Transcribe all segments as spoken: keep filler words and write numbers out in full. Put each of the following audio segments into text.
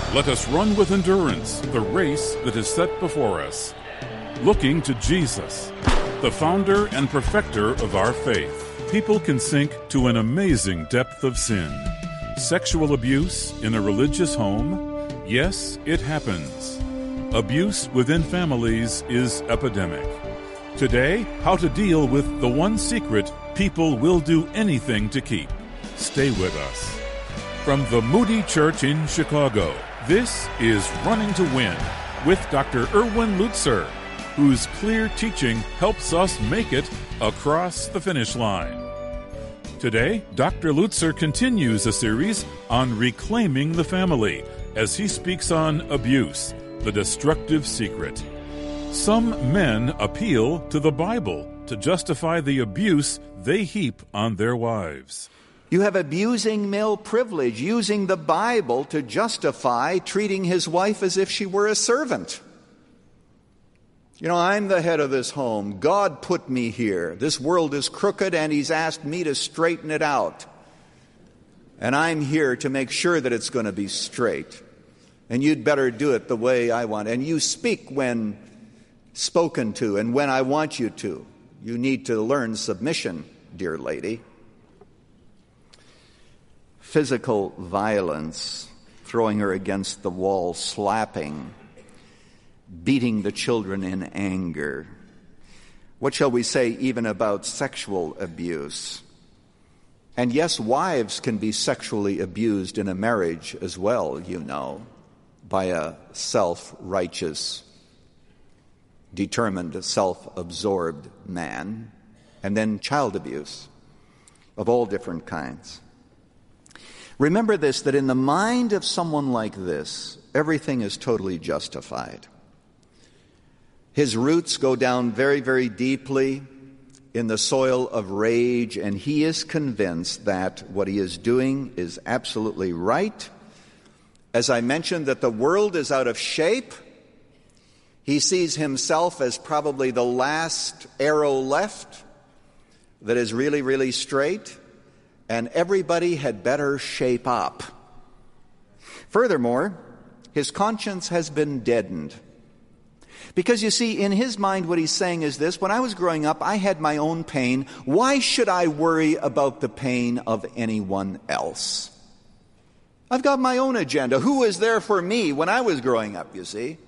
Let us run with endurance the race that is set before us, looking to Jesus, the founder and perfecter of our faith. People can sink to an amazing depth of sin. Sexual abuse in a religious home? Yes, it happens. Abuse within families is epidemic. Today, how to deal with the one secret people will do anything to keep. Stay with us. From the Moody Church in Chicago, this is Running to Win with Doctor Erwin Lutzer, whose clear teaching helps us make it across the finish line. Today, Doctor Lutzer continues a series on reclaiming the family as he speaks on abuse, the destructive secret. Some men appeal to the Bible to justify the abuse they heap on their wives. You have abusing male privilege, using the Bible to justify treating his wife as if she were a servant. You know, I'm the head of this home. God put me here. This world is crooked, and He's asked me to straighten it out. And I'm here to make sure that it's going to be straight. And you'd better do it the way I want. And you speak when spoken to and when I want you to. You need to learn submission, dear lady. Physical violence, throwing her against the wall, slapping, beating the children in anger. What shall we say even about sexual abuse? And yes, wives can be sexually abused in a marriage as well, you know, by a self-righteous, determined, self-absorbed man. And then child abuse of all different kinds. Remember this, that in the mind of someone like this, everything is totally justified. His roots go down very, very deeply in the soil of rage, and he is convinced that what he is doing is absolutely right. As I mentioned, that the world is out of shape. He sees himself as probably the last arrow left that is really, really straight. And everybody had better shape up. Furthermore, his conscience has been deadened. Because you see, in his mind what he's saying is this: when I was growing up, I had my own pain. Why should I worry about the pain of anyone else? I've got my own agenda. Who was there for me when I was growing up, you see?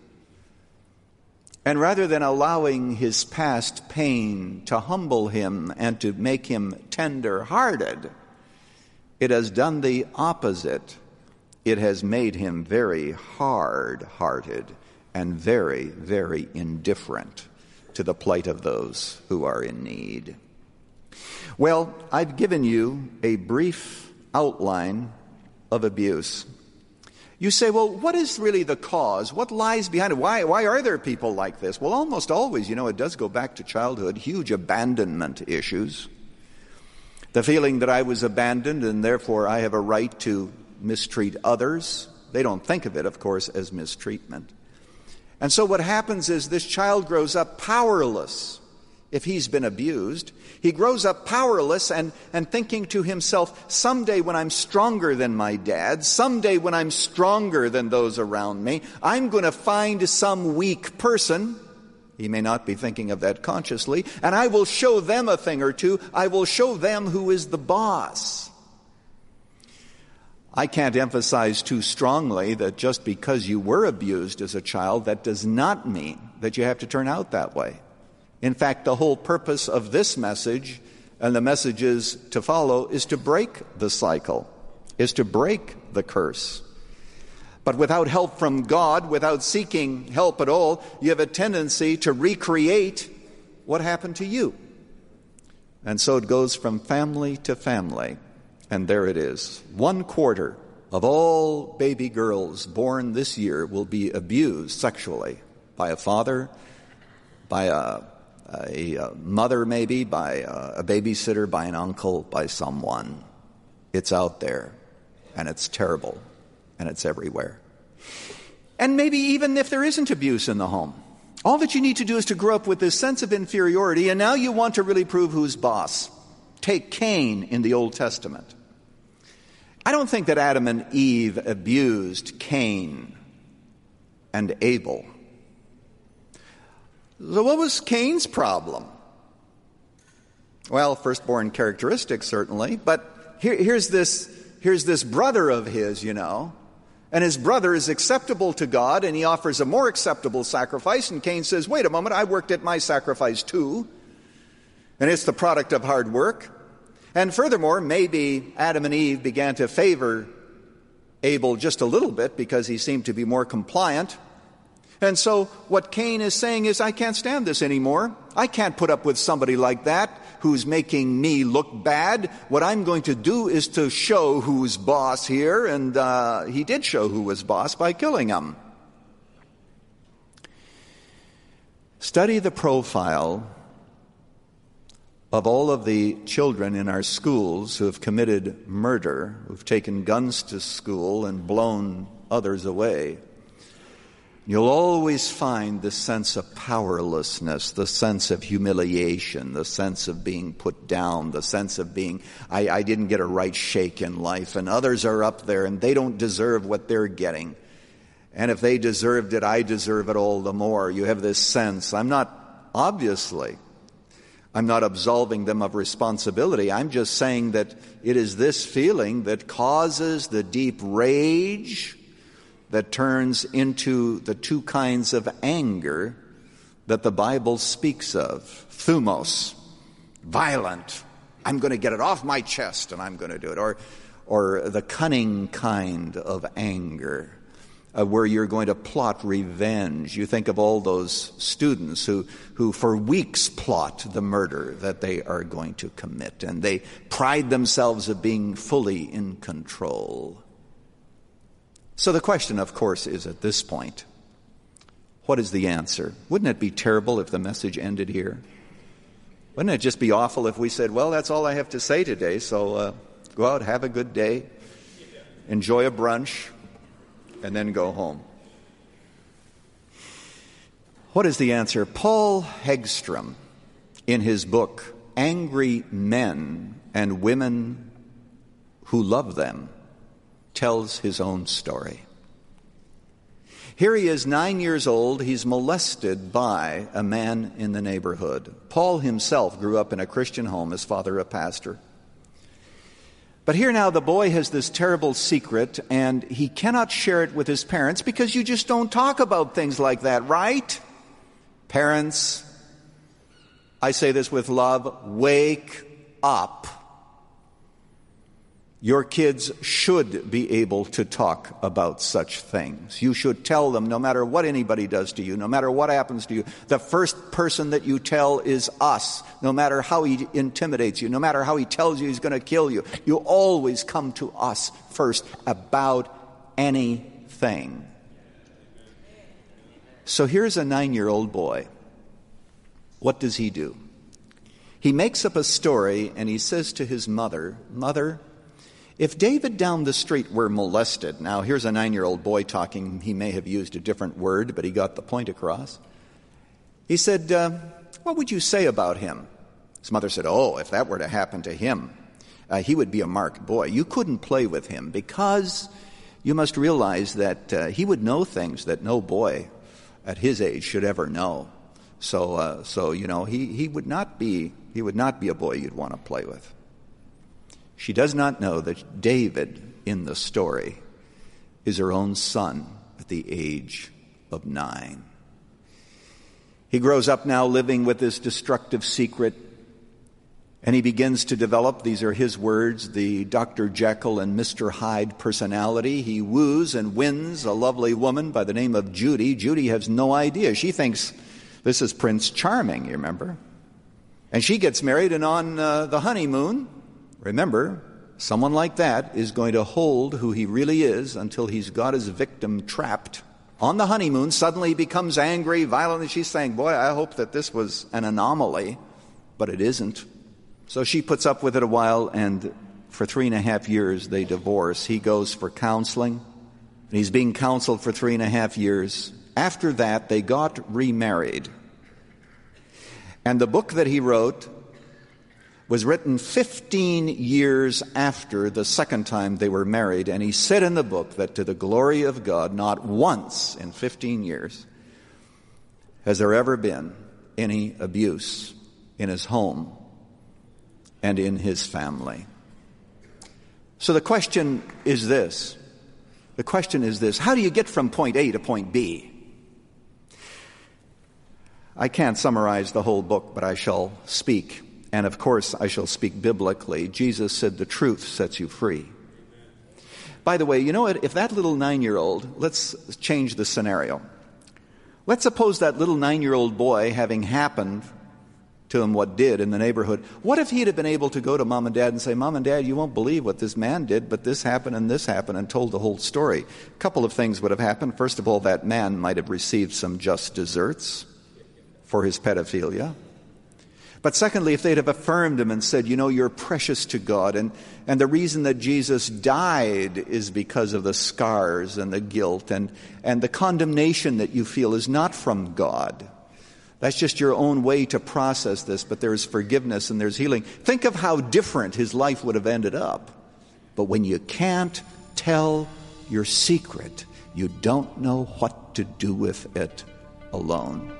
And rather than allowing his past pain to humble him and to make him tender-hearted, it has done the opposite. It has made him very hard-hearted and very, very indifferent to the plight of those who are in need. Well, I've given you a brief outline of abuse. You say, well, what is really the cause? What lies behind it? Why, why are there people like this? Well, almost always, you know, it does go back to childhood, huge abandonment issues. The feeling that I was abandoned and therefore I have a right to mistreat others. They don't think of it, of course, as mistreatment. And so what happens is this child grows up powerless. If he's been abused, he grows up powerless and, and thinking to himself, someday when I'm stronger than my dad, someday when I'm stronger than those around me, I'm going to find some weak person. He may not be thinking of that consciously. And I will show them a thing or two. I will show them who is the boss. I can't emphasize too strongly that just because you were abused as a child, that does not mean that you have to turn out that way. In fact, the whole purpose of this message and the messages to follow is to break the cycle, is to break the curse. But without help from God, without seeking help at all, you have a tendency to recreate what happened to you. And so it goes from family to family. And there it is. One quarter of all baby girls born this year will be abused sexually by a father, by a, a, a mother maybe, by a, a babysitter, by an uncle, by someone. It's out there, and it's terrible. And it's everywhere. And maybe even if there isn't abuse in the home, all that you need to do is to grow up with this sense of inferiority, and now you want to really prove who's boss. Take Cain in the Old Testament. I don't think that Adam and Eve abused Cain and Abel. So what was Cain's problem? Well, firstborn characteristics, certainly. But here, here's this, here's this brother of his, you know. And his brother is acceptable to God, and he offers a more acceptable sacrifice. And Cain says, wait a moment, I worked at my sacrifice too. And it's the product of hard work. And furthermore, maybe Adam and Eve began to favor Abel just a little bit because he seemed to be more compliant. And so what Cain is saying is, I can't stand this anymore. I can't put up with somebody like that who's making me look bad. What I'm going to do is to show who's boss here. And uh, he did show who was boss by killing him. Study the profile of all of the children in our schools who have committed murder, who've taken guns to school and blown others away. You'll always find the sense of powerlessness, the sense of humiliation, the sense of being put down, the sense of being, I, I didn't get a right shake in life, and others are up there and they don't deserve what they're getting. And if they deserved it, I deserve it all the more. You have this sense. I'm not, obviously, I'm not absolving them of responsibility. I'm just saying that it is this feeling that causes the deep rage that turns into the two kinds of anger that the Bible speaks of. Thumos, violent. I'm going to get it off my chest and I'm going to do it. Or, or the cunning kind of anger, uh, where you're going to plot revenge. You think of all those students who, who for weeks plot the murder that they are going to commit, and they pride themselves of being fully in control. So the question, of course, is at this point, what is the answer? Wouldn't it be terrible if the message ended here? Wouldn't it just be awful if we said, well, that's all I have to say today, so uh, go out, have a good day, enjoy a brunch, and then go home? What is the answer? Paul Hegstrom, in his book, Angry Men and Women Who Love Them, tells his own story. Here he is, nine years old. He's molested by a man in the neighborhood. Paul himself grew up in a Christian home, his father a pastor. But here now the boy has this terrible secret, and he cannot share it with his parents because you just don't talk about things like that, right? Parents, I say this with love, wake up. Your kids should be able to talk about such things. You should tell them, no matter what anybody does to you, no matter what happens to you, the first person that you tell is us. No matter how he intimidates you, no matter how he tells you he's going to kill you, you always come to us first about anything. So here's a nine-year-old boy. What does he do? He makes up a story and he says to his mother, Mother, if David down the street were molested, now here's a nine-year-old boy talking, he may have used a different word, but he got the point across. He said, uh, what would you say about him? His mother said, oh, if that were to happen to him, uh, he would be a marked boy. You couldn't play with him because you must realize that uh, he would know things that no boy at his age should ever know. So, uh, so you know, he, he would not be he would not be a boy you'd want to play with. She does not know that David in the story is her own son at the age of nine. He grows up now living with this destructive secret, and he begins to develop, these are his words, the Doctor Jekyll and Mister Hyde personality. He woos and wins a lovely woman by the name of Judy. Judy has no idea. She thinks this is Prince Charming, you remember? And she gets married, and on uh, the honeymoon, remember, someone like that is going to hold who he really is until he's got his victim trapped. On the honeymoon, suddenly he becomes angry, violent, and she's saying, boy, I hope that this was an anomaly, but it isn't. So she puts up with it a while, and for three and a half years they divorce. He goes for counseling, and he's being counseled for three and a half years. After that, they got remarried. And the book that he wrote was written fifteen years after the second time they were married, and he said in the book that to the glory of God, not once in fifteen years has there ever been any abuse in his home and in his family. So the question is this. The question is this. How do you get from point A to point B? I can't summarize the whole book, but I shall speak. And of course, I shall speak biblically. Jesus said the truth sets you free. By the way, you know what? If that little nine-year-old, let's change the scenario. Let's suppose that little nine-year-old boy, having happened to him what did in the neighborhood, what if he'd have been able to go to Mom and Dad and say, Mom and Dad, you won't believe what this man did, but this happened and this happened, and told the whole story. A couple of things would have happened. First of all, that man might have received some just desserts for his pedophilia. But secondly, if they'd have affirmed him and said, you know, you're precious to God, and, and the reason that Jesus died is because of the scars and the guilt and, and the condemnation that you feel is not from God. That's just your own way to process this, but there's forgiveness and there's healing. Think of how different his life would have ended up. But when you can't tell your secret, you don't know what to do with it alone.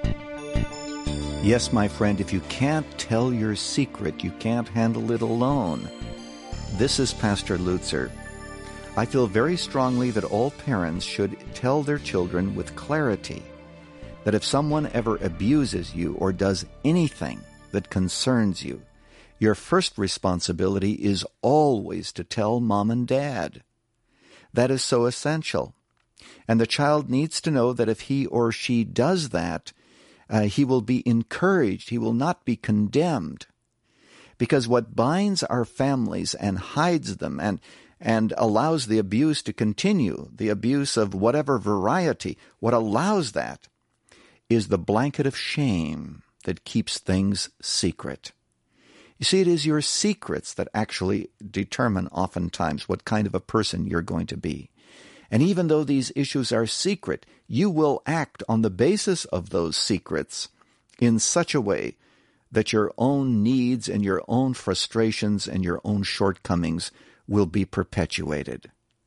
Yes, my friend, if you can't tell your secret, you can't handle it alone. This is Pastor Lutzer. I feel very strongly that all parents should tell their children with clarity that if someone ever abuses you or does anything that concerns you, your first responsibility is always to tell Mom and Dad. That is so essential. And the child needs to know that if he or she does that, Uh, he will be encouraged. He will not be condemned. Because what binds our families and hides them and, and allows the abuse to continue, the abuse of whatever variety, what allows that is the blanket of shame that keeps things secret. You see, it is your secrets that actually determine oftentimes what kind of a person you're going to be. And even though these issues are secret, you will act on the basis of those secrets in such a way that your own needs and your own frustrations and your own shortcomings will be perpetuated.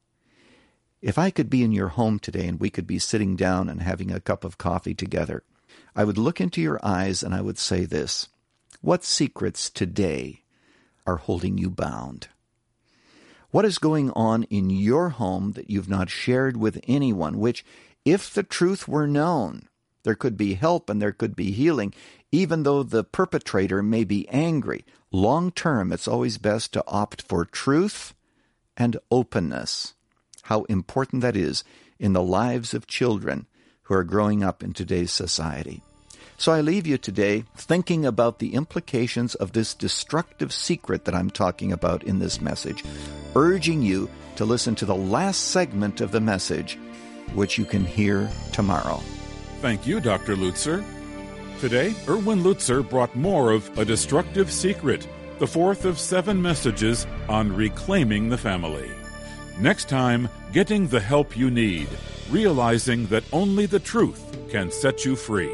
If I could be in your home today and we could be sitting down and having a cup of coffee together, I would look into your eyes and I would say this: what secrets today are holding you bound? What is going on in your home that you've not shared with anyone, which, if the truth were known, there could be help and there could be healing, even though the perpetrator may be angry. Long term, it's always best to opt for truth and openness. How important that is in the lives of children who are growing up in today's society. So I leave you today thinking about the implications of this destructive secret that I'm talking about in this message, urging you to listen to the last segment of the message, which you can hear tomorrow. Thank you, Doctor Lutzer. Today, Erwin Lutzer brought more of A Destructive Secret, the fourth of seven messages on reclaiming the family. Next time, getting the help you need, realizing that only the truth can set you free.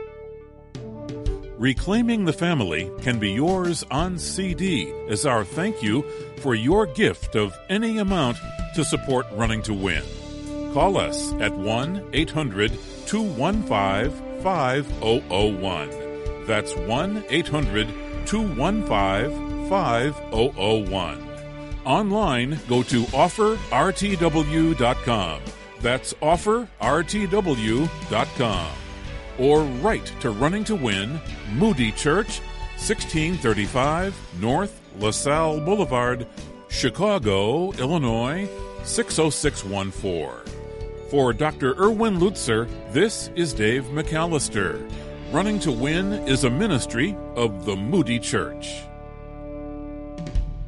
Reclaiming the Family can be yours on C D as our thank you for your gift of any amount to support Running to Win. Call us at one eight hundred two one five five zero zero one. That's one eight hundred two one five five zero zero one. Online, go to offer r t w dot com. That's offer r t w dot com. Or write to Running to Win, Moody Church, sixteen thirty-five North LaSalle Boulevard, Chicago, Illinois, six oh six one four. For Doctor Erwin Lutzer, this is Dave McAllister. Running to Win is a ministry of the Moody Church.